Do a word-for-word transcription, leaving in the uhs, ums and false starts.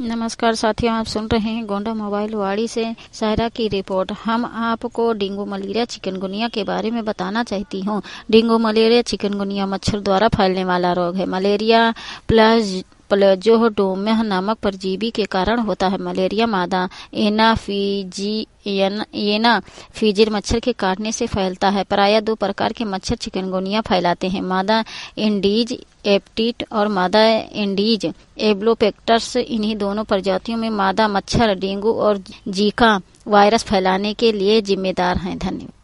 नमस्कार साथियों, आप सुन रहे हैं गोंडा मोबाइल वाड़ी से सायरा की रिपोर्ट। हम आपको डेंगू मलेरिया चिकनगुनिया के बारे में बताना चाहती हूँ। डेंगू मलेरिया चिकनगुनिया मच्छर द्वारा फैलने वाला रोग है। मलेरिया प्लाज प्लाज्मोडोमस नामक परजीवी के कारण होता है। मलेरिया मादा एनाफीजियन एनाफीजिर मच्छर के काटने से फैलता है। प्रायः दो प्रकार के मच्छर चिकनगुनिया फैलाते हैं, मादा एंडीज एप्टिट और मादा एंडीज एब्लोपेक्टस। इन्हीं दोनों प्रजातियों में मादा मच्छर डेंगू और जीका वायरस फैलाने के लिए जिम्मेदार हैं। धन्यवाद।